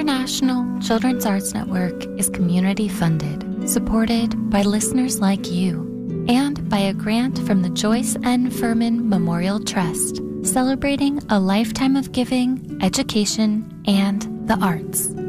International Children's Arts Network is community funded, supported by listeners like you, and by a grant from the Joyce N. Furman Memorial Trust, celebrating a lifetime of giving, education, and the arts.